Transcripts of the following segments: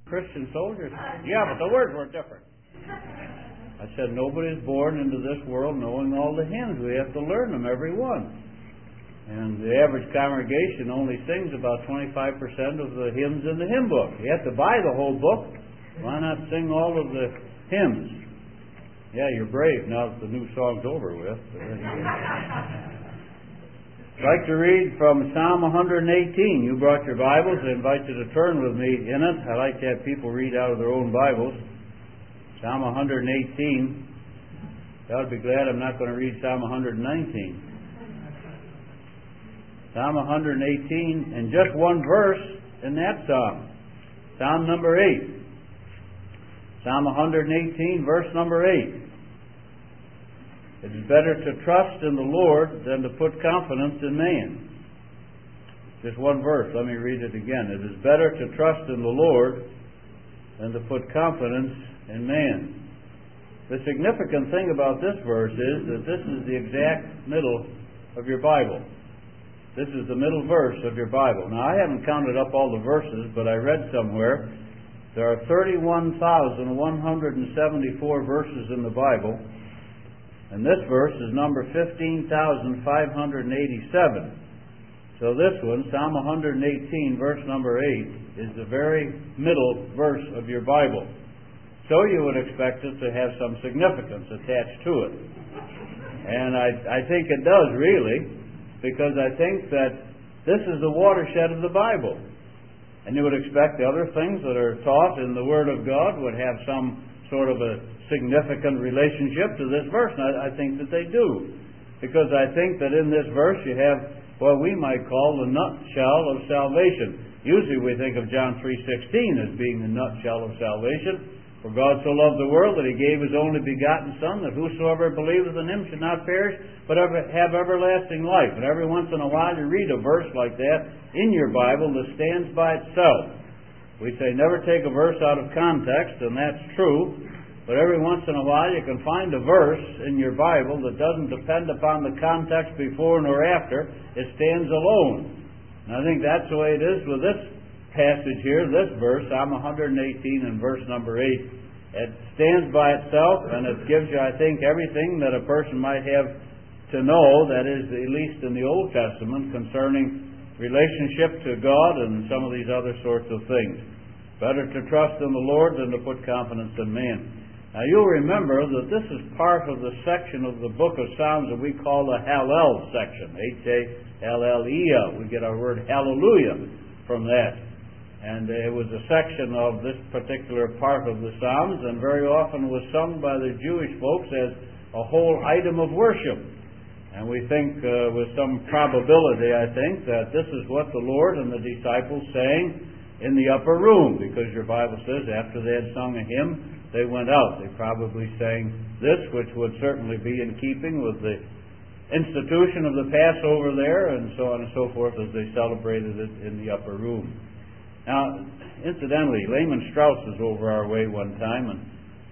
Christian soldiers. Yeah, but the words were different. I said, nobody's born into this world knowing all the hymns. We have to learn them, every one. And the average congregation only sings about 25% of the hymns in the hymn book. You have to buy the whole book. Why not sing all of the hymns? Yeah, you're brave now that the new song's over with. I'd like to read from Psalm 118. You brought your Bibles. I invite you to turn with me in it. I like to have people read out of their own Bibles. Psalm 118. You ought to be glad I'm not going to read Psalm 119. Psalm 118, and just one verse in that psalm. Psalm number 8. Psalm 118, verse number 8. It is better to trust in the Lord than to put confidence in man. Just one verse. Let me read it again. It is better to trust in the Lord than to put confidence in man. The significant thing about this verse is that this is the exact middle of your Bible. This is the middle verse of your Bible. Now, I haven't counted up all the verses, but I read somewhere there are 31,174 verses in the Bible. And this verse is number 15,587. So this one, Psalm 118, verse number 8, is the very middle verse of your Bible. So you would expect it to have some significance attached to it. And I think it does, really, because I think that this is the watershed of the Bible. And you would expect the other things that are taught in the Word of God would have some sort of a significant relationship to this verse, and I think that they do. Because I think that in this verse you have what we might call the nutshell of salvation. Usually we think of John 3:16 as being the nutshell of salvation. For God so loved the world that He gave His only begotten Son, that whosoever believeth in Him should not perish, but have everlasting life. And every once in a while you read a verse like that in your Bible that stands by itself. We say never take a verse out of context, and that's true. But every once in a while you can find a verse in your Bible that doesn't depend upon the context before nor after. It stands alone. And I think that's the way it is with this passage here, this verse, Psalm 118 and verse number 8. It stands by itself, and it gives you, I think, everything that a person might have to know, that is, at least in the Old Testament, concerning relationship to God and some of these other sorts of things. Better to trust in the Lord than to put confidence in man. Now you'll remember that this is part of the section of the book of Psalms that we call the Hallel section. H-A-L-L-E-L. We get our word hallelujah from that. And it was a section of this particular part of the Psalms, and very often was sung by the Jewish folks as a whole item of worship. And we think with some probability, I think, that this is what the Lord and the disciples sang in the upper room, because your Bible says after they had sung a hymn, they went out. They probably sang this, which would certainly be in keeping with the institution of the Passover there, and so on and so forth, as they celebrated it in the upper room. Now, incidentally, Lehman Strauss was over our way one time, and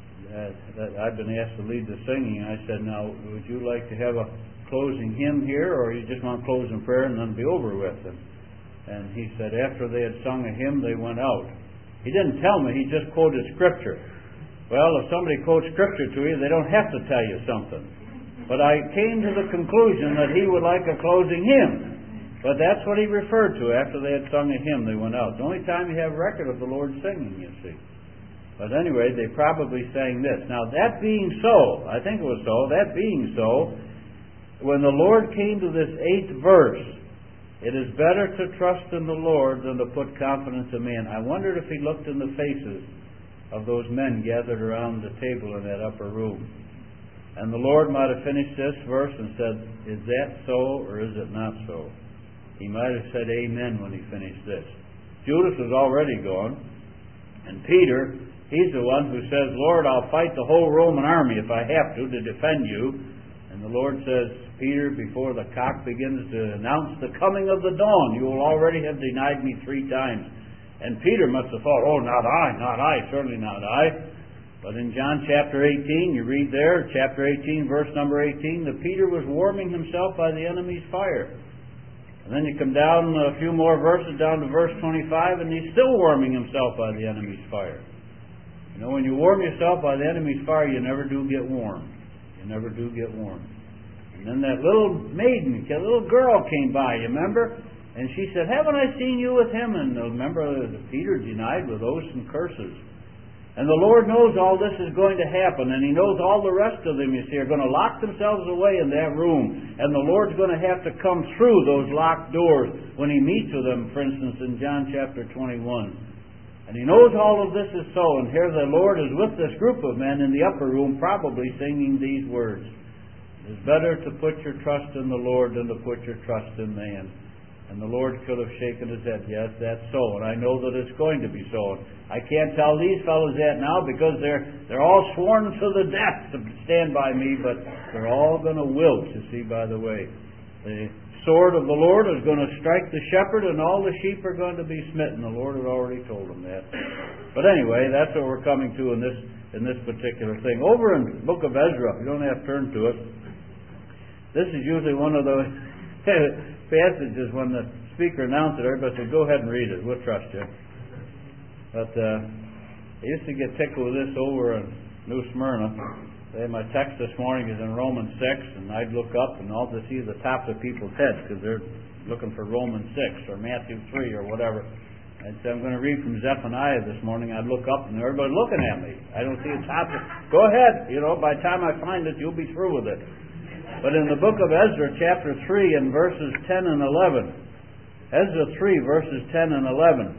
I've been asked to lead the singing. I said, now, would you like to have a closing hymn here, or you just want to close in prayer and then be over with? And he said, after they had sung a hymn, they went out. He didn't tell me, he just quoted Scripture. Well, if somebody quotes Scripture to you, they don't have to tell you something. But I came to the conclusion that he would like a closing hymn. But that's what he referred to. After they had sung a hymn, they went out. The only time you have record of the Lord singing, you see. But anyway, they probably sang this. Now, that being so, I think it was so, that being so, when the Lord came to this 8th verse, it is better to trust in the Lord than to put confidence in man. I wondered if he looked in the faces of those men gathered around the table in that upper room. And the Lord might have finished this verse and said, is that so or is it not so? He might have said amen when he finished this. Judas was already gone. And Peter, he's the one who says, Lord, I'll fight the whole Roman army if I have to defend you. And the Lord says, Peter, before the cock begins to announce the coming of the dawn, you will already have denied me 3 times. And Peter must have thought, oh, not I, certainly not I. But in John chapter 18, you read there, chapter 18, verse number 18, that Peter was warming himself by the enemy's fire. And then you come down a few more verses, down to verse 25, and he's still warming himself by the enemy's fire. You know, when you warm yourself by the enemy's fire, you never do get warm. You never do get warm. And then that little maiden, that little girl came by, you remember? And she said, "Haven't I seen you with him?" And remember, Peter denied with oaths and curses. And the Lord knows all this is going to happen, and He knows all the rest of them, you see, are going to lock themselves away in that room. And the Lord's going to have to come through those locked doors when He meets with them, for instance, in John chapter 21. And He knows all of this is so, and here the Lord is with this group of men in the upper room, probably singing these words. "It is better to put your trust in the Lord than to put your trust in man." And the Lord could have shaken His head. Yes, that's so, and I know that it's going to be so. I can't tell these fellows that now because they're all sworn to the death to stand by me, but they're all going to wilt, you see, by the way. The sword of the Lord is going to strike the shepherd, and all the sheep are going to be smitten. The Lord had already told them that. But anyway, that's what we're coming to in this particular thing. Over in the book of Ezra, you don't have to turn to it. This is usually one of those passages when the speaker announced it, everybody said, "Go ahead and read it. We'll trust you." But I used to get tickled with this over in New Smyrna. My text this morning is in Romans 6, and I'd look up and all to see the tops of people's heads because they're looking for Romans 6 or Matthew 3 or whatever. I'd say, I'm going to read from Zephaniah this morning. I'd look up and everybody looking at me. I don't see a top. Go ahead. You know, by the time I find it, you'll be through with it. But in the book of Ezra, chapter 3 and verses 10 and 11, Ezra 3, verses 10 and 11,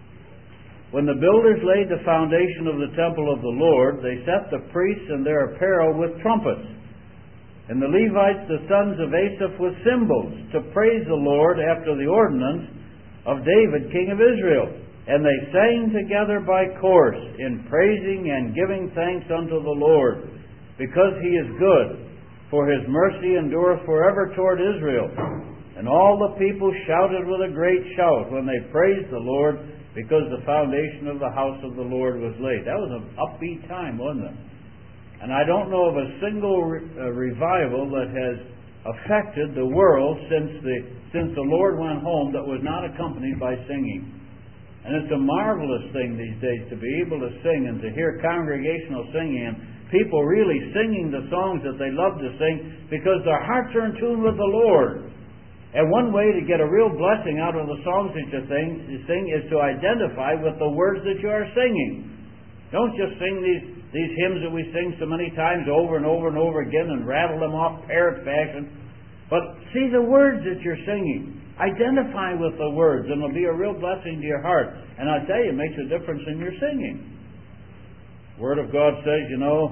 "When the builders laid the foundation of the temple of the Lord, they set the priests in their apparel with trumpets, and the Levites, the sons of Asaph, with cymbals, to praise the Lord after the ordinance of David, king of Israel. And they sang together by course, in praising and giving thanks unto the Lord, because He is good, for His mercy endureth forever toward Israel. And all the people shouted with a great shout when they praised the Lord, because the foundation of the house of the Lord was laid." That was an upbeat time, wasn't it? And I don't know of a single revival that has affected the world since the Lord went home that was not accompanied by singing. And it's a marvelous thing these days to be able to sing and to hear congregational singing and people really singing the songs that they love to sing because their hearts are in tune with the Lord. And one way to get a real blessing out of the songs that you sing is to identify with the words that you are singing. Don't just sing these hymns that we sing so many times over and over and over again and rattle them off parrot fashion. But see the words that you're singing. Identify with the words, and it'll be a real blessing to your heart. And I tell you, it makes a difference in your singing. The Word of God says,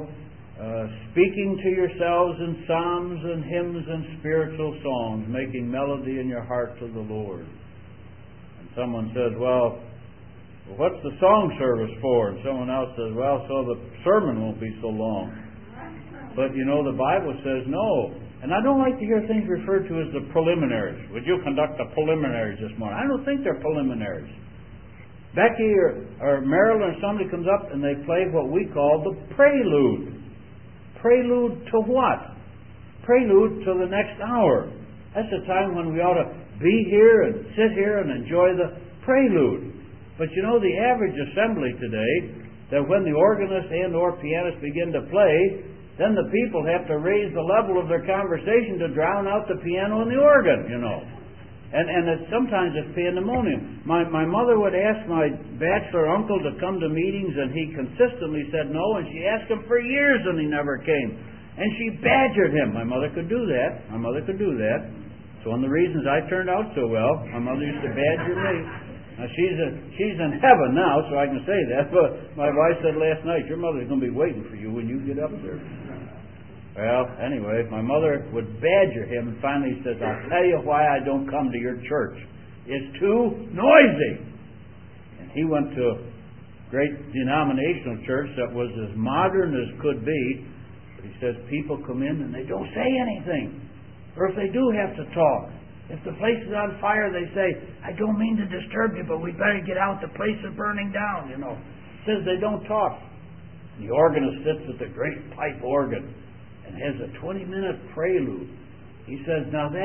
speaking to yourselves in psalms and hymns and spiritual songs, making melody in your heart to the Lord. And someone says, well, what's the song service for? And someone else says, well, so the sermon won't be so long. But the Bible says no. And I don't like to hear things referred to as the preliminaries. Would you conduct the preliminaries this morning? I don't think they're preliminaries. Becky or Marilyn or somebody comes up and they play what we call the prelude. Prelude to what? Prelude to the next hour. That's the time when we ought to be here and sit here and enjoy the prelude. But the average assembly today, that when the organist and or pianist begin to play, then the people have to raise the level of their conversation to drown out the piano and the organ, And sometimes it's pandemonium. My mother would ask my bachelor uncle to come to meetings, and he consistently said no, and she asked him for years, and he never came. And she badgered him. My mother could do that. It's one of the reasons I turned out so well. My mother used to badger me. Now, she's in heaven now, so I can say that. But my wife said last night, your mother's going to be waiting for you when you get up there. Well, anyway, my mother would badger him, and finally he says, I'll tell you why I don't come to your church. It's too noisy. And he went to a great denominational church that was as modern as could be. But he says people come in and they don't say anything. Or if they do have to talk, if the place is on fire, they say, I don't mean to disturb you, but we better get out. The place is burning down, It says they don't talk. The organist sits at the great pipe organ and has a 20-minute prelude. He says, now that's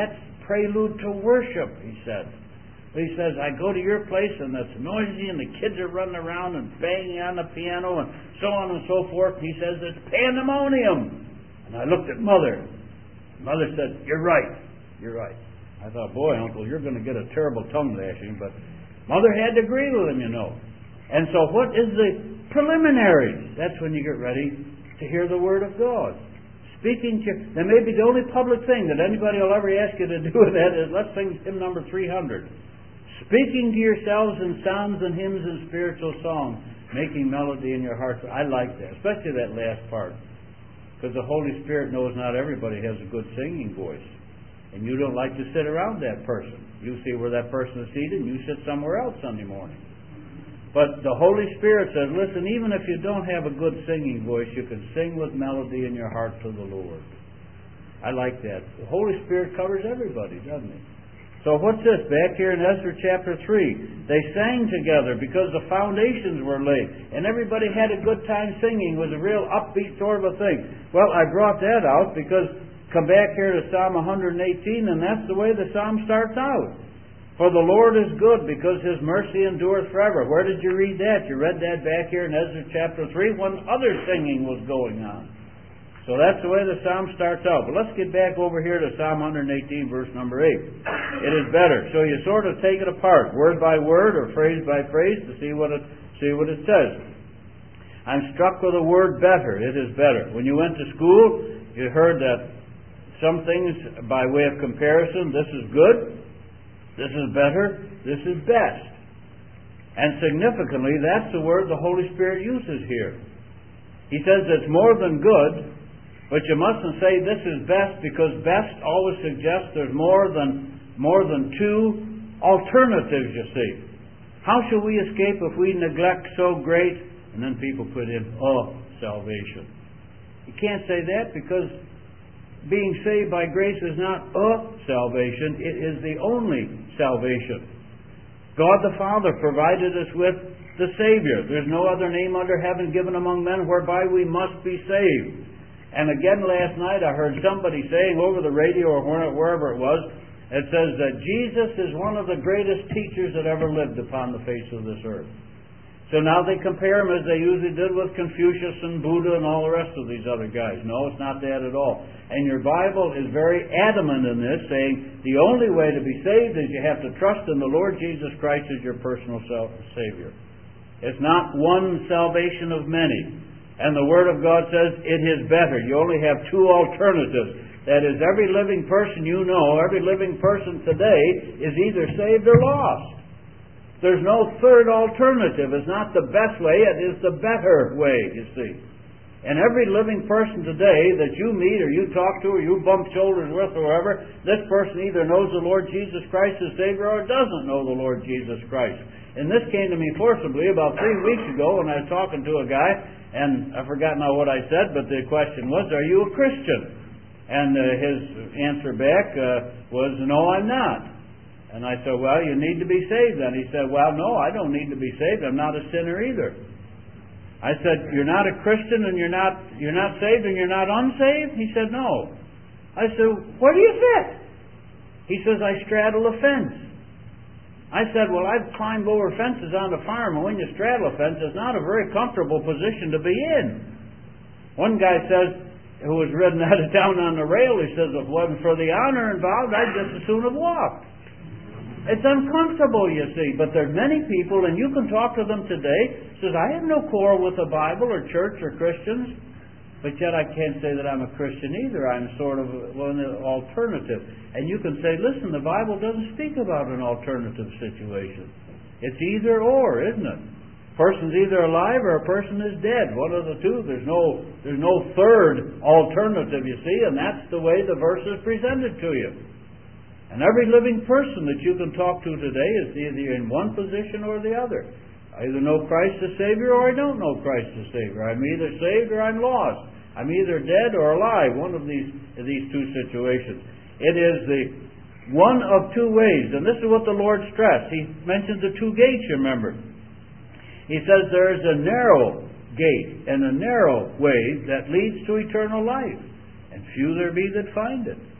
prelude to worship, he said. He says, I go to your place and it's noisy and the kids are running around and banging on the piano and so on and so forth. He says, it's pandemonium. And I looked at Mother. Mother said, you're right. You're right. I thought, boy, Uncle, you're going to get a terrible tongue lashing. But Mother had to agree with him, you know. And so what is the preliminaries? That's when you get ready to hear the Word of God. Speaking to, that may be the only public thing that anybody will ever ask you to do with that is, let's sing hymn number 300. Speaking to yourselves in psalms and hymns and spiritual songs, making melody in your hearts. I like that, especially that last part. Because the Holy Spirit knows not everybody has a good singing voice. And you don't like to sit around that person. You see where that person is seated and you sit somewhere else Sunday morning. But the Holy Spirit says, listen, even if you don't have a good singing voice, you can sing with melody in your heart to the Lord. I like that. The Holy Spirit covers everybody, doesn't he? So what's this? Back here in Ezra chapter 3, they sang together because the foundations were laid. And everybody had a good time singing. It was a real upbeat sort of a thing. Well, I brought that out because come back here to Psalm 118, and that's the way the psalm starts out. For the Lord is good because His mercy endureth forever. Where did you read that? You read that back here in Ezra chapter 3 when other singing was going on. So that's the way the psalm starts out. But let's get back over here to Psalm 118, verse number 8. It is better. So you sort of take it apart, word by word or phrase by phrase, to see what it says. I'm struck with the word better. It is better. When you went to school, you heard that some things, by way of comparison, this is good, this is better, this is best. And significantly, that's the word the Holy Spirit uses here. He says it's more than good, but you mustn't say this is best, because best always suggests there's more than two alternatives, you see. How shall we escape if we neglect so great? And then people put in, salvation. You can't say that, because being saved by grace is not a salvation, it is the only salvation. God the Father provided us with the Savior. There's no other name under heaven given among men whereby we must be saved. And again last night I heard somebody saying over the radio or wherever it was, it says that Jesus is one of the greatest teachers that ever lived upon the face of this earth. So now they compare him as they usually did with Confucius and Buddha and all the rest of these other guys. No, it's not that at all. And your Bible is very adamant in this, saying the only way to be saved is you have to trust in the Lord Jesus Christ as your personal Savior. It's not one salvation of many. And the Word of God says it is better. You only have two alternatives. That is, every living person you know, every living person today is either saved or lost. There's no third alternative. It's not the best way, it is the better way, you see. And every living person today that you meet or you talk to or you bump shoulders with or whoever, this person either knows the Lord Jesus Christ as Savior or doesn't know the Lord Jesus Christ. And this came to me forcibly about 3 weeks ago when I was talking to a guy, and I forgot now what I said, but the question was, are you a Christian? And his answer back was, no, I'm not. And I said, well, you need to be saved then. He said, well, no, I don't need to be saved. I'm not a sinner either. I said, you're not a Christian and you're not saved and you're not unsaved? He said, no. I said, where do you fit? He says, I straddle a fence. I said, well, I've climbed over fences on the farm, and when you straddle a fence, it's not a very comfortable position to be in. One guy says, who was ridden out of town on the rail, he says, if it wasn't for the honor involved, I'd just as soon have walked. It's uncomfortable, you see, but there's many people, and you can talk to them today, says, I have no quarrel with the Bible or church or Christians, but yet I can't say that I'm a Christian either. I'm sort of an alternative. And you can say, listen, the Bible doesn't speak about an alternative situation. It's either or, isn't it? A person's either alive or a person is dead. One of the two. There's no third alternative, you see, and that's the way the verse is presented to you. And every living person that you can talk to today is either in one position or the other. I either know Christ as Savior or I don't know Christ as Savior. I'm either saved or I'm lost. I'm either dead or alive, one of these two situations. It is the one of two ways, and this is what the Lord stressed. He mentioned the two gates, you remember. He says there is a narrow gate and a narrow way that leads to eternal life, and few there be that find it.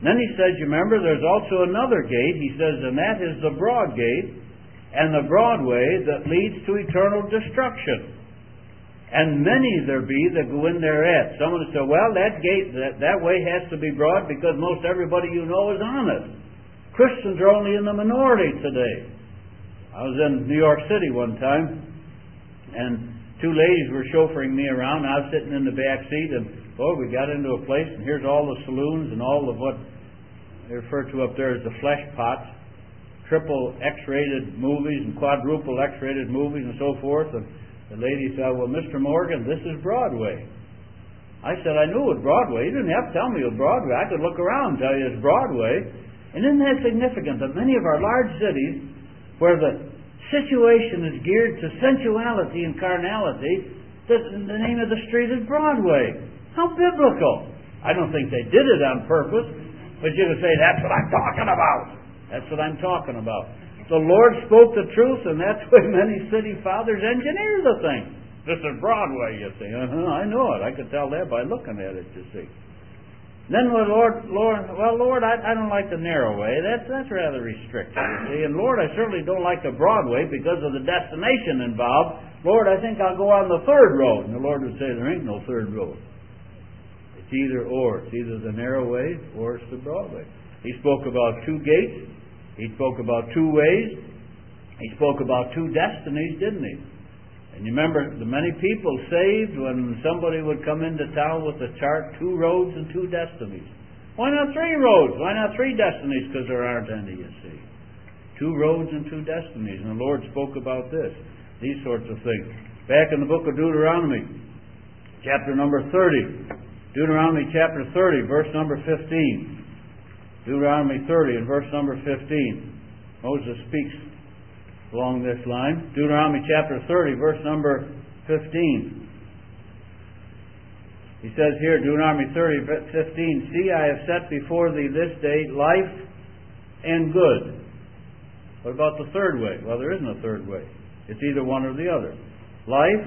Then he says, you remember, there's also another gate. He says, and that is the broad gate, and the broad way that leads to eternal destruction. And many there be that go in thereat. Someone said, well, that gate, that way has to be broad because most everybody you know is on it. Christians are only in the minority today. I was in New York City one time, and two ladies were chauffeuring me around. I was sitting in the back seat, and we got into a place, and here's all the saloons and all of what they refer to up there as the flesh pots, triple X-rated movies and quadruple X-rated movies and so forth. And the lady said, well, Mr. Morgan, this is Broadway. I said, I knew it was Broadway. You didn't have to tell me it was Broadway. I could look around and tell you it's Broadway. And isn't that significant that many of our large cities, where the situation is geared to sensuality and carnality, the name of the street is Broadway? How biblical! I don't think they did it on purpose, but you could say, that's what I'm talking about. That's what I'm talking about. The Lord spoke the truth, and that's why many city fathers engineer the thing. This is Broadway, you see. I know it. I could tell that by looking at it, you see. Then Lord, I don't like the narrow way. That's rather restricted, you see. And Lord, I certainly don't like the broad way because of the destination involved. Lord, I think I'll go on the third road. And the Lord would say, there ain't no third road. It's either or. It's either the narrow way or it's the broad way. He spoke about two gates. He spoke about two ways. He spoke about two destinies, didn't he? And you remember the many people saved when somebody would come into town with a chart, 2 roads and 2 destinies. Why not 3 roads? Why not 3 destinies? Because there aren't any, you see. 2 roads and 2 destinies. And the Lord spoke about this, these sorts of things. Back in the book of Deuteronomy, chapter number 30. Deuteronomy chapter 30, verse number 15. Deuteronomy 30 and verse number 15. Moses speaks along this line. Deuteronomy chapter 30, verse number 15. He says here, Deuteronomy 30, 15, see, I have set before thee this day life and good. What about the third way? Well, there isn't a third way. It's either one or the other. Life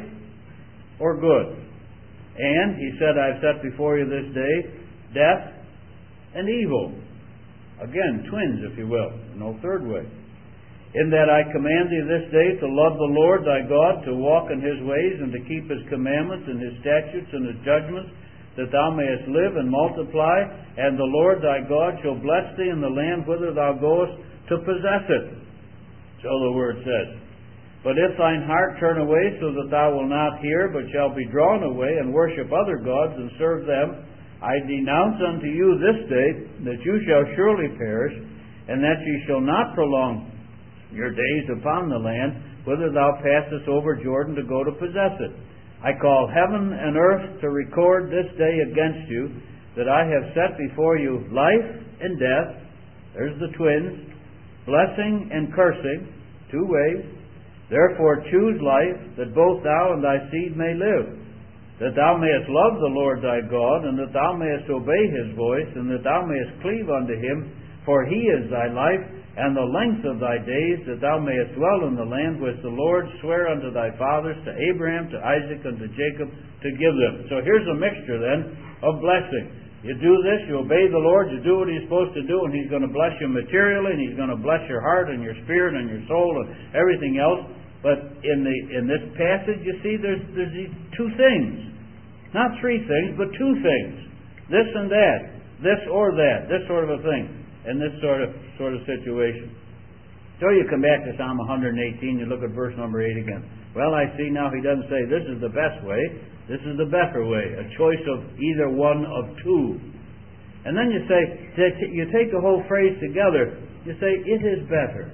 or good. And, he said, I have set before you this day death and evil. Again, twins, if you will. No third way. In that I command thee this day to love the Lord thy God, to walk in his ways, and to keep his commandments and his statutes and his judgments, that thou mayest live and multiply, and the Lord thy God shall bless thee in the land whither thou goest to possess it. So the word says. But if thine heart turn away, so that thou wilt not hear, but shall be drawn away, and worship other gods, and serve them, I denounce unto you this day that you shall surely perish, and that ye shall not prolong your days upon the land, whither thou passest over Jordan to go to possess it. I call heaven and earth to record this day against you, that I have set before you life and death, there's the twins, blessing and cursing, 2 ways. Therefore choose life, that both thou and thy seed may live, that thou mayest love the Lord thy God, and that thou mayest obey his voice, and that thou mayest cleave unto him, for he is thy life, and the length of thy days, that thou mayest dwell in the land which the Lord sware unto thy fathers, to Abraham, to Isaac, and to Jacob, to give them. So here's a mixture then of blessing. You do this, you obey the Lord, you do what he's supposed to do, and he's going to bless you materially, and he's going to bless your heart and your spirit and your soul and everything else. But in this passage, you see, there's these 2 things. Not 3 things, but 2 things. This and that. This or that. This sort of a thing. In this sort of situation. So you come back to Psalm 118, you look at verse number 8 again. Well, I see now he doesn't say this is the best way, this is the better way, a choice of either one of 2. And then you say, you take the whole phrase together, you say, it is better.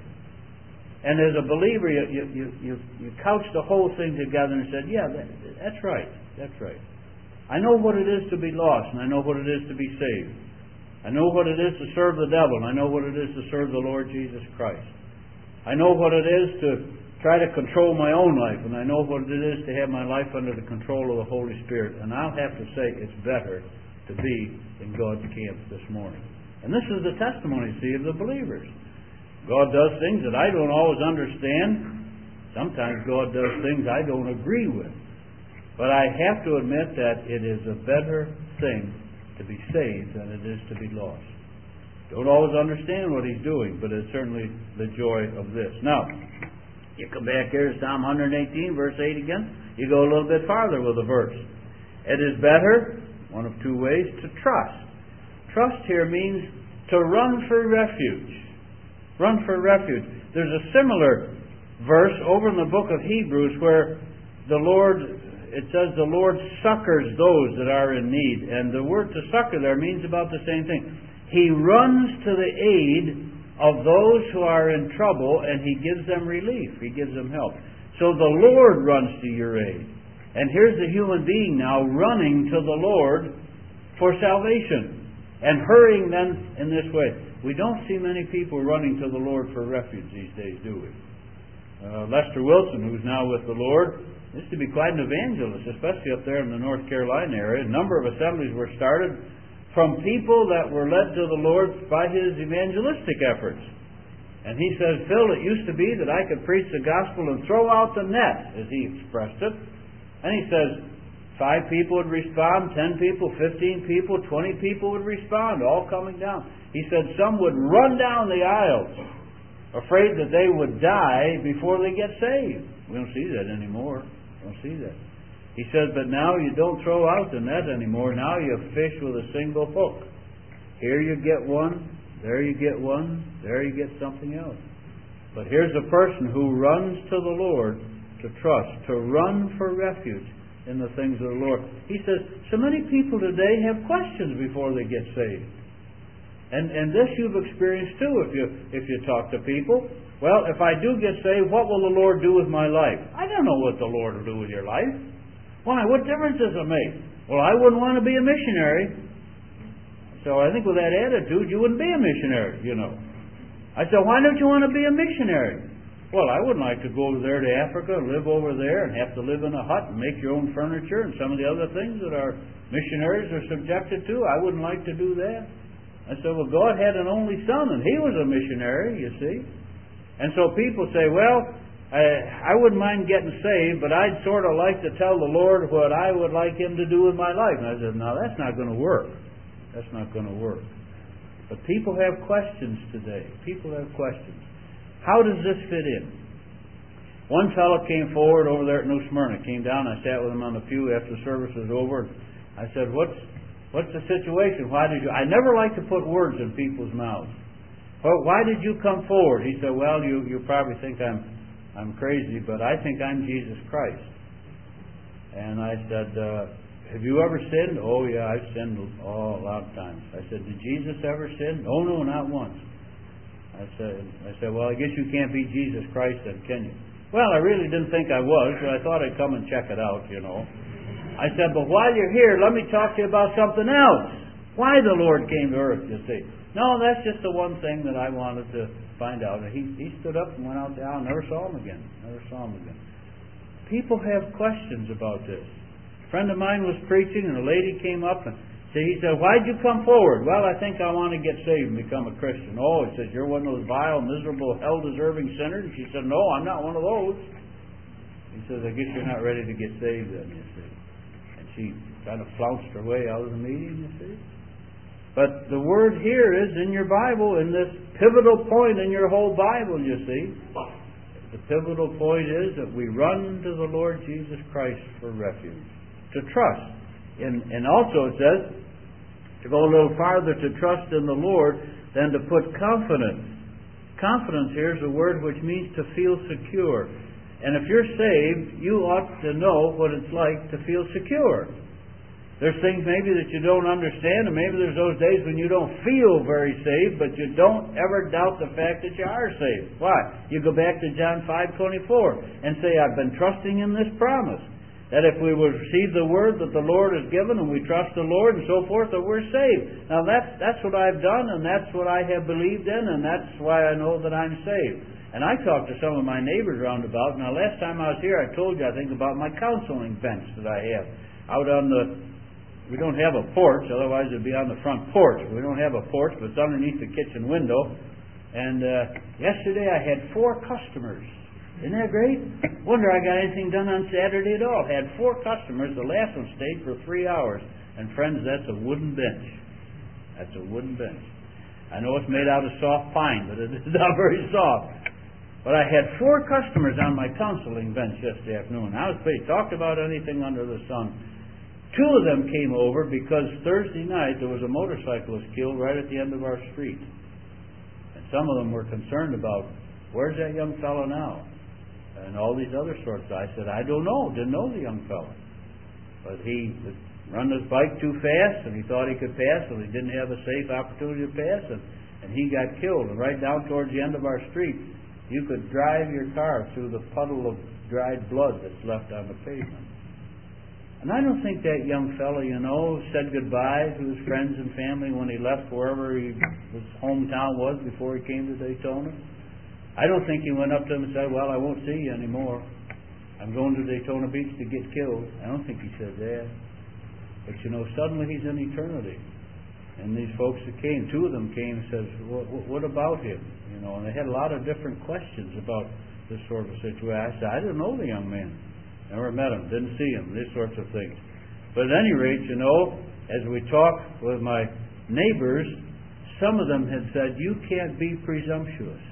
And as a believer, you couch the whole thing together and said, yeah, that's right, that's right. I know what it is to be lost, and I know what it is to be saved. I know what it is to serve the devil. I know what it is to serve the Lord Jesus Christ. I know what it is to try to control my own life, and I know what it is to have my life under the control of the Holy Spirit. And I'll have to say it's better to be in God's camp this morning. And this is the testimony, see, of the believers. God does things that I don't always understand. Sometimes God does things I don't agree with. But I have to admit that it is a better thing to be saved than it is to be lost. Don't always understand what He's doing, but it's certainly the joy of this. Now, you come back here to Psalm 118, verse 8 again. You go a little bit farther with the verse. It is better, one of two ways, to trust. Trust here means to run for refuge. Run for refuge. There's a similar verse over in the book of Hebrews where it says the Lord succors those that are in need. And the word to succor there means about the same thing. He runs to the aid of those who are in trouble, and He gives them relief. He gives them help. So the Lord runs to your aid. And here's the human being now running to the Lord for salvation and hurrying then in this way. We don't see many people running to the Lord for refuge these days, do we? Lester Wilson, who's now with the Lord, used to be quite an evangelist, especially up there in the North Carolina area. A number of assemblies were started from people that were led to the Lord by his evangelistic efforts. And he says, Phil, it used to be that I could preach the gospel and throw out the net, as he expressed it. And he says, 5 people would respond, 10 people, 15 people, 20 people would respond, all coming down. He said some would run down the aisles, afraid that they would die before they get saved. We don't see that anymore. We don't see that. He says, but now you don't throw out the net anymore. Now you fish with a single hook. Here you get one, there you get one, there you get something else. But here's a person who runs to the Lord to trust, to run for refuge in the things of the Lord. He says, so many people today have questions before they get saved. And this you've experienced too if you talk to people. Well, if I do get saved, what will the Lord do with my life? I don't know what the Lord will do with your life. Why? What difference does it make? Well, I wouldn't want to be a missionary. So I think with that attitude, you wouldn't be a missionary, you know. I said, why don't you want to be a missionary? Well, I wouldn't like to go over there to Africa, live over there, and have to live in a hut and make your own furniture and some of the other things that our missionaries are subjected to. I wouldn't like to do that. I said, well, God had an only son, and he was a missionary, you see. And so people say, well, I wouldn't mind getting saved, but I'd sort of like to tell the Lord what I would like Him to do with my life. And I said, no, that's not going to work. That's not going to work. But people have questions today. People have questions. How does this fit in? One fellow came forward over there at New Smyrna. Came down. I sat with him on the pew after the service was over. I said, what's the situation? Why did you... I never like to put words in people's mouths. Well, why did you come forward? He said, well, you probably think I'm crazy, but I think I'm Jesus Christ. And I said, have you ever sinned? Oh, yeah, I've sinned a lot of times. I said, did Jesus ever sin? Oh, no, not once. I said, well, I guess you can't be Jesus Christ then, can you? Well, I really didn't think I was, but I thought I'd come and check it out, you know. I said, but while you're here, let me talk to you about something else. Why the Lord came to earth, you see. No, that's just the one thing that I wanted to find out. And he stood up and went out the aisle and never saw him again. Never saw him again. People have questions about this. A friend of mine was preaching and a lady came up and he said, why'd you come forward? Well, I think I want to get saved and become a Christian. Oh, he says, you're one of those vile, miserable, hell-deserving sinners? And she said, no, I'm not one of those. He says, I guess you're not ready to get saved then, you see. And she kind of flounced her way out of the meeting, you see. But the word here is in your Bible, in this pivotal point in your whole Bible, you see. The pivotal point is that we run to the Lord Jesus Christ for refuge, to trust. And also it says, to go a little farther, to trust in the Lord than to put confidence. Confidence here is a word which means to feel secure. And if you're saved, you ought to know what it's like to feel secure. There's things maybe that you don't understand, and maybe there's those days when you don't feel very saved, but you don't ever doubt the fact that you are saved. Why? You go back to John 5:24 and say, I've been trusting in this promise, that if we will receive the word that the Lord has given and we trust the Lord and so forth, that we're saved. Now that's what I've done, and that's what I have believed in, and that's why I know that I'm saved. And I talked to some of my neighbors round about. Now last time I was here, I told you, I think, about my counseling bench that I have out on the... We don't have a porch, otherwise it would be on the front porch. We don't have a porch, but it's underneath the kitchen window. And yesterday I had 4 customers. Isn't that great? Wonder I got anything done on Saturday at all. Had 4 customers. The last one stayed for 3 hours. And friends, that's a wooden bench. That's a wooden bench. I know it's made out of soft pine, but it is not very soft. But I had 4 customers on my counseling bench yesterday afternoon. I was pretty talked about anything under the sun. 2 of them came over because Thursday night there was a motorcyclist killed right at the end of our street. And some of them were concerned about, where's that young fellow now? And all these other sorts. I said, I don't know. Didn't know the young fellow. But he run his bike too fast, and he thought he could pass, and he didn't have a safe opportunity to pass, and he got killed. And right down towards the end of our street, you could drive your car through the puddle of dried blood that's left on the pavement. And I don't think that young fellow, said goodbye to his friends and family when he left wherever his hometown was before he came to Daytona. I don't think he went up to him and said, well, I won't see you anymore. I'm going to Daytona Beach to get killed. I don't think he said that. But suddenly he's in eternity. And these folks that came, 2 of them came and said, what about him? And they had a lot of different questions about this sort of situation. I said, I didn't know the young man. Never met him, didn't see him, these sorts of things. But at any rate, as we talk with my neighbors, some of them had said, you can't be presumptuous.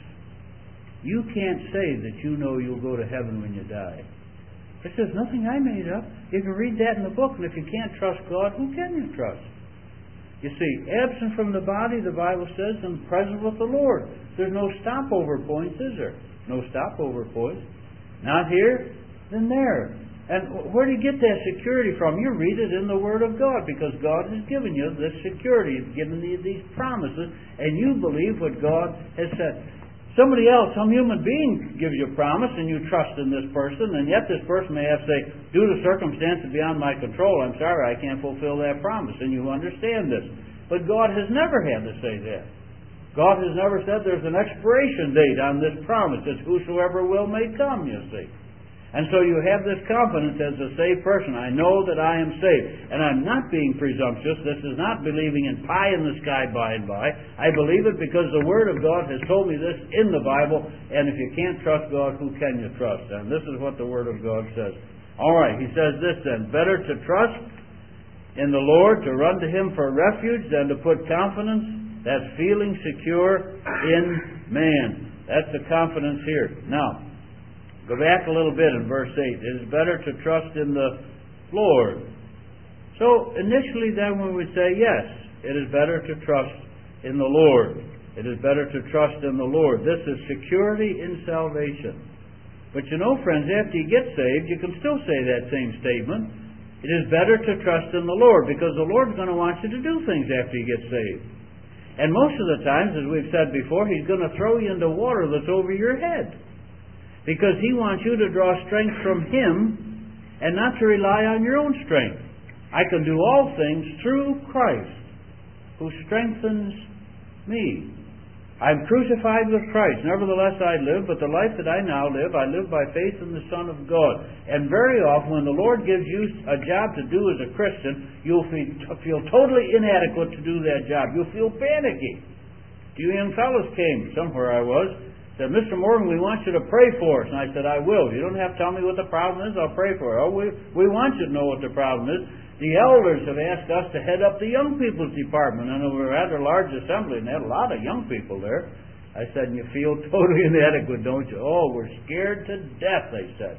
You can't say that you'll go to heaven when you die. This is nothing I made up. You can read that in the book, and if you can't trust God, who can you trust? You see, absent from the body, the Bible says, and present with the Lord. There's no stopover points, is there? No stopover points. Not here, then there. And where do you get that security from? You read it in the Word of God, because God has given you this security. He's given you these promises, and you believe what God has said. Somebody else, some human being gives you a promise, and you trust in this person, and yet this person may have to say, due to circumstances beyond my control, I'm sorry, I can't fulfill that promise, and you understand this. But God has never had to say that. God has never said there's an expiration date on this promise. It's whosoever will may come, you see. And so you have this confidence as a saved person. I know that I am saved. And I'm not being presumptuous. This is not believing in pie in the sky by and by. I believe it because the Word of God has told me this in the Bible. And if you can't trust God, who can you trust? And this is what the Word of God says. All right, he says this then. Better to trust in the Lord, to run to Him for refuge, than to put confidence, that's feeling secure, in man. That's the confidence here. Now, go back a little bit in verse 8. It is better to trust in the Lord. So initially then when we say, yes, it is better to trust in the Lord. It is better to trust in the Lord. This is security in salvation. But friends, after you get saved, you can still say that same statement. It is better to trust in the Lord, because the Lord's going to want you to do things after you get saved. And most of the times, as we've said before, He's going to throw you into water that's over your head. Because He wants you to draw strength from Him and not to rely on your own strength. I can do all things through Christ who strengthens me. I'm crucified with Christ. Nevertheless I live, but the life that I now live, I live by faith in the Son of God. And very often when the Lord gives you a job to do as a Christian, you'll feel totally inadequate to do that job. You'll feel panicky. You young fellows came somewhere I was. Said, Mr. Morgan, we want you to pray for us. And I said, I will. You don't have to tell me what the problem is. I'll pray for it. Oh, we want you to know what the problem is. The elders have asked us to head up the young people's department. And we're at a large assembly, and they had a lot of young people there. I said, you feel totally inadequate, don't you? Oh, we're scared to death, they said.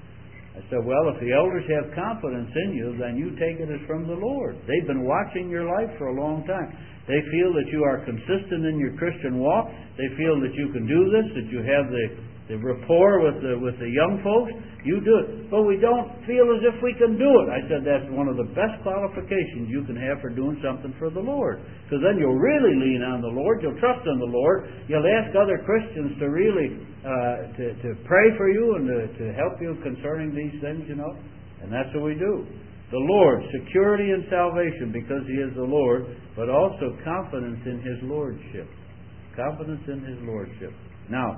I said, well, if the elders have confidence in you, then you take it as from the Lord. They've been watching your life for a long time. They feel that you are consistent in your Christian walk. They feel that you can do this, that you have the rapport with the young folks. You do it. But we don't feel as if we can do it. I said that's one of the best qualifications you can have for doing something for the Lord. Because then you'll really lean on the Lord. You'll trust in the Lord. You'll ask other Christians to really to pray for you and to help you concerning these things, And that's what we do. The Lord, security and salvation because He is the Lord, but also confidence in His Lordship. Confidence in His Lordship. Now,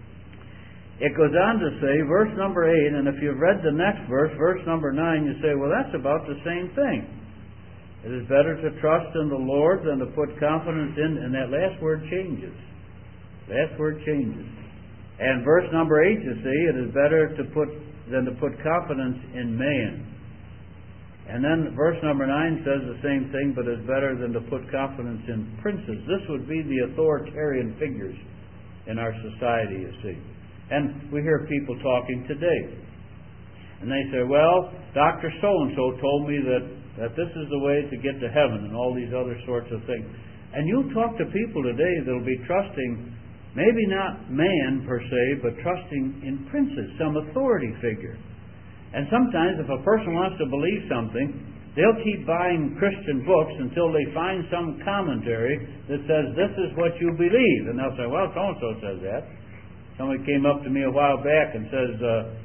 it goes on to say, verse number 8, and if you've read the next verse, verse number 9, you say, well, that's about the same thing. It is better to trust in the Lord than to put confidence in, and that last word changes. Last word changes. And verse number 8, you see, it is better than to put confidence in man. And then verse number 9 says the same thing, but is better than to put confidence in princes. This would be the authoritarian figures in our society, you see. And we hear people talking today. And they say, well, Dr. So-and-so told me that this is the way to get to heaven and all these other sorts of things. And you talk to people today that will be trusting, maybe not man per se, but trusting in princes, some authority figure. And sometimes if a person wants to believe something, they'll keep buying Christian books until they find some commentary that says, this is what you believe. And they'll say, well, so-and-so says that. Somebody came up to me a while back and says,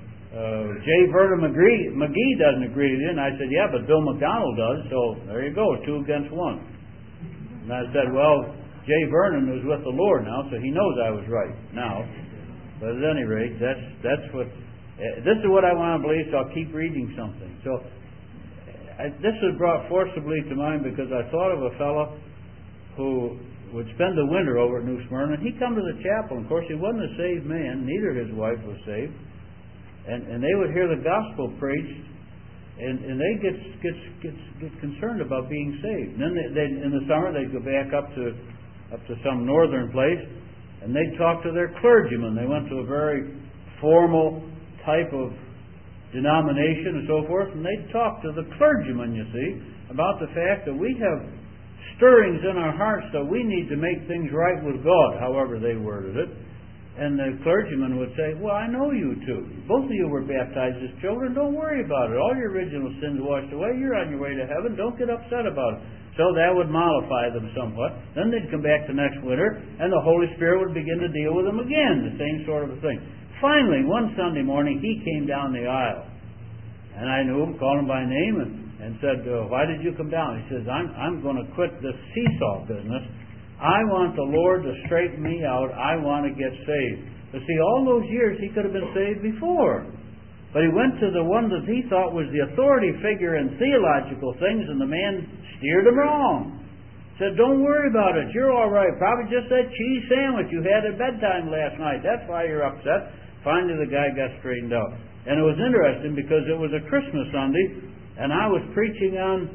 J. Vernon McGee doesn't agree with you. And I said, yeah, but Bill McDonald does. So there you go, 2 against 1. And I said, well, J. Vernon was with the Lord now, so he knows I was right now. But at any rate, that's what... this is what I want to believe, so I'll keep reading something. So this was brought forcibly to mind because I thought of a fellow who would spend the winter over at New Smyrna, and he'd come to the chapel. Of course, he wasn't a saved man. Neither his wife was saved. And they would hear the gospel preached, and they get concerned about being saved. And then in the summer, they'd go back up to some northern place, and they'd talk to their clergyman. They went to a very formal type of denomination and so forth, and they'd talk to the clergyman, you see, about the fact that we have stirrings in our hearts that we need to make things right with God, however they worded it. And the clergyman would say, well, I know you two. Both of you were baptized as children. Don't worry about it. All your original sins washed away. You're on your way to heaven. Don't get upset about it. So that would mollify them somewhat. Then they'd come back the next winter, and the Holy Spirit would begin to deal with them again, the same sort of a thing. Finally, one Sunday morning, he came down the aisle. And I knew him, called him by name, and said, why did you come down? He says, I'm going to quit this seesaw business. I want the Lord to straighten me out. I want to get saved. But see, all those years he could have been saved before. But he went to the one that he thought was the authority figure in theological things, and the man steered him wrong. Said, don't worry about it. You're all right. Probably just that cheese sandwich you had at bedtime last night. That's why you're upset. Finally, the guy got straightened out. And it was interesting because it was a Christmas Sunday, and I was preaching on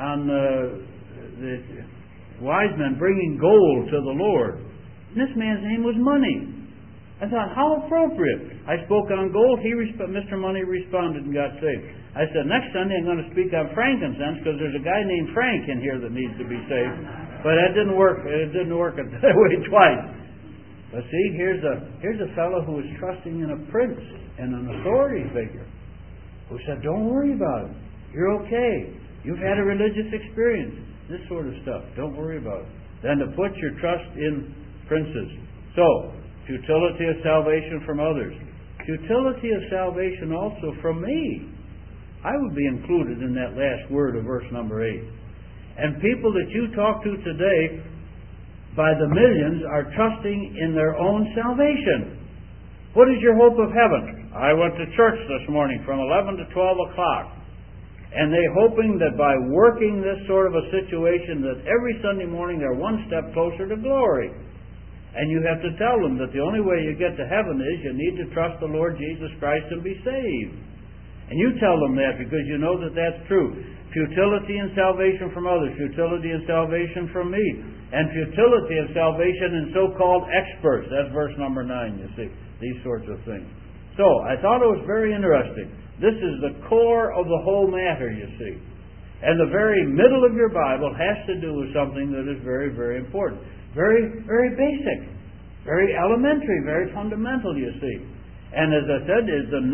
the wise men bringing gold to the Lord. And this man's name was Money. I thought, how appropriate. I spoke on gold. Mr. Money responded and got saved. I said, next Sunday I'm going to speak on frankincense because there's a guy named Frank in here that needs to be saved. But that didn't work. It didn't work that way twice. But see, here's a fellow who was trusting in a prince and an authority figure who said, don't worry about it. You're okay. You've had a religious experience. This sort of stuff. Don't worry about it. Then to put your trust in princes. So, futility of salvation from others. Futility of salvation also from me. I would be included in that last word of verse number 8. And people that you talk to today, by the millions, are trusting in their own salvation. What is your hope of heaven? I went to church this morning from 11 to 12 o'clock. And they're hoping that by working this sort of a situation that every Sunday morning they're one step closer to glory. And you have to tell them that the only way you get to heaven is you need to trust the Lord Jesus Christ and be saved. And you tell them that because you know that that's true. Futility and salvation from others. Futility and salvation from me. And futility of salvation in so-called experts. That's verse number 9, you see. These sorts of things. So, I thought it was very interesting. This is the core of the whole matter, you see. And the very middle of your Bible has to do with something that is very, very important. Very, very basic. Very elementary, very fundamental, you see. And as I said, is the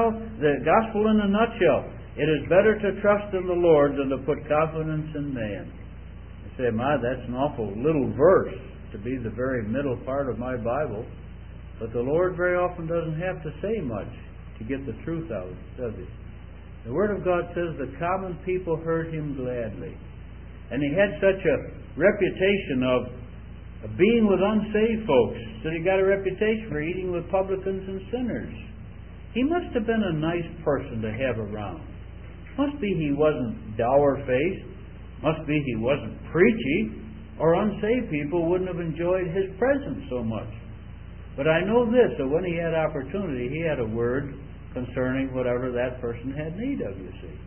gospel in a nutshell. It is better to trust in the Lord than to put confidence in man. You say, that's an awful little verse to be the very middle part of my Bible. But the Lord very often doesn't have to say much to get the truth out, does he? The Word of God says the common people heard him gladly. And he had such a reputation of being with unsaved folks that he got a reputation for eating with publicans and sinners. He must have been a nice person to have around. Must be he wasn't dour-faced. Must be he wasn't preachy, or unsaved people wouldn't have enjoyed his presence so much. But I know this, that when he had opportunity, he had a word concerning whatever that person had need of, you see.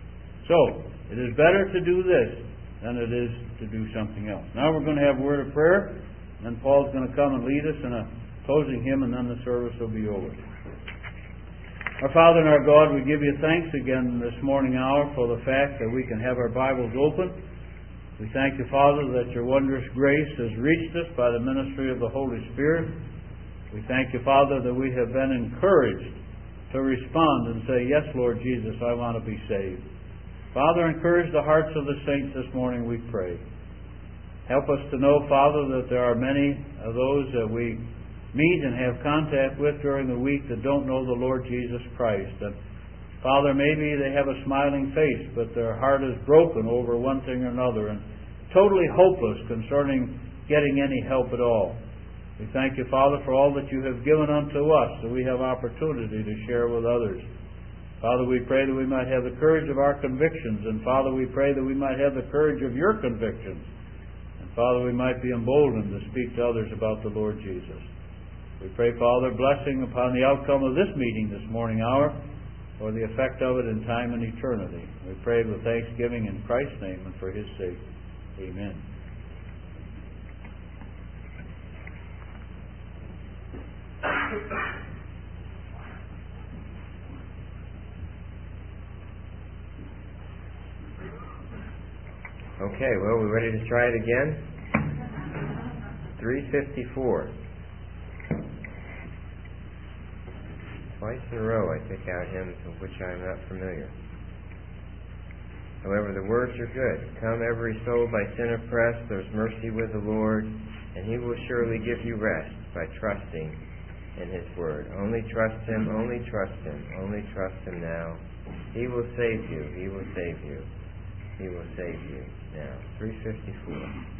So, it is better to do this than it is to do something else. Now we're going to have a word of prayer, and then Paul's going to come and lead us in a closing hymn, and then the service will be over. Our Father and our God, we give you thanks again this morning hour for the fact that we can have our Bibles open. We thank you, Father, that your wondrous grace has reached us by the ministry of the Holy Spirit. We thank you, Father, that we have been encouraged to respond and say, yes, Lord Jesus, I want to be saved. Father, encourage the hearts of the saints this morning, we pray. Help us to know, Father, that there are many of those that we meet and have contact with during the week that don't know the Lord Jesus Christ. And Father, maybe they have a smiling face, but their heart is broken over one thing or another and totally hopeless concerning getting any help at all. We thank you, Father, for all that you have given unto us, so we have opportunity to share with others. Father, we pray that we might have the courage of our convictions, and Father, we pray that we might have the courage of your convictions. And Father, we might be emboldened to speak to others about the Lord Jesus. We pray, Father, blessing upon the outcome of this meeting this morning hour, or the effect of it in time and eternity. We pray with thanksgiving in Christ's name and for his sake. Amen. Okay, well, we're ready to try it again. 354. Twice in a row I pick out hymns with which I am not familiar. However, the words are good. Come, every soul by sin oppressed, there's mercy with the Lord, and he will surely give you rest by trusting in his word. Only trust him, only trust him, only trust him now. He will save you, he will save you, he will save you now. 354.